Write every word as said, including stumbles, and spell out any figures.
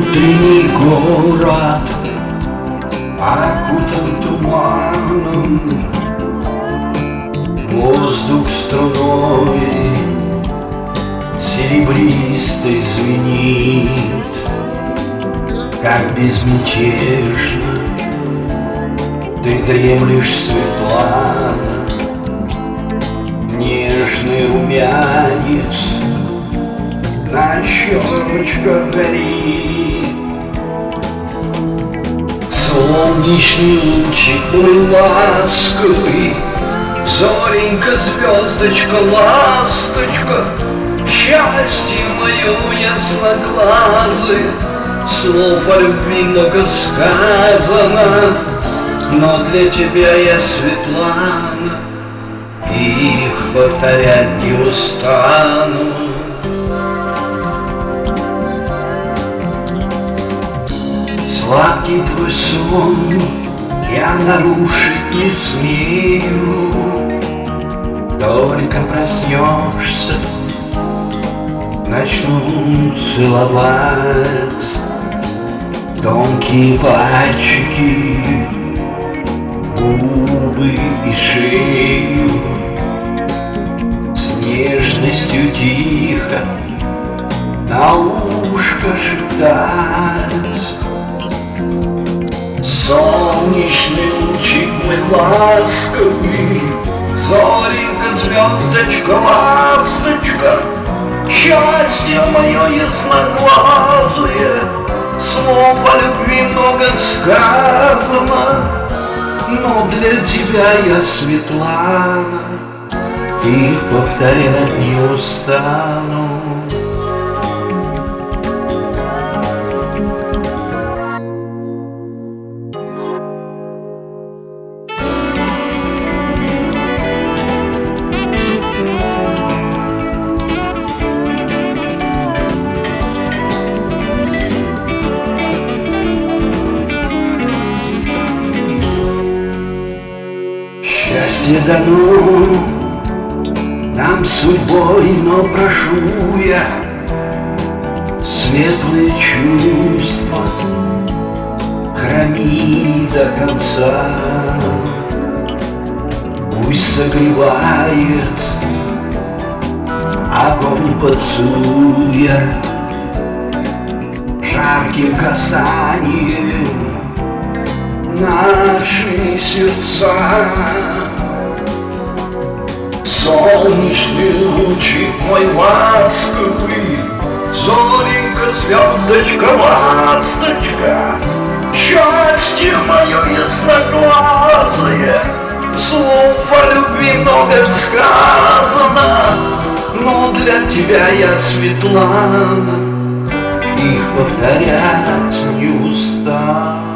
Утренний город окутан туманом, воздух струной серебристой звенит, как безмятежно ты дремлешь, Светлана, нежный румянец на щечках горит. Солнечный лучик мой ласковый, зоренька, звездочка, ласточка, счастье мое ясноглазое, слов о любви много сказано, но для тебя я, Светлана, их повторять не устану. Сладкий твой сон я нарушить не смею, только проснешься, начну целовать тонкие пальчики, губы и шею, с нежностью тихо на ушко шептать. Солнечный лучик мой ласковый, зоренька, звездочка, ласточка, счастье мое ясноглазое, слов о любви много сказано, но для тебя я, Светлана, их повторять не устану. Счастье дано нам судьбой, но прошу я светлые чувства храни до конца. Пусть согревает огонь поцелуя жарким касанием наши сердца. Солнечный лучик мой ласковый, зоренька, звездочка, ласточка, счастье мое ясноглазое, слов о любви много сказано, но для тебя я, Светлана, их повторять не устану.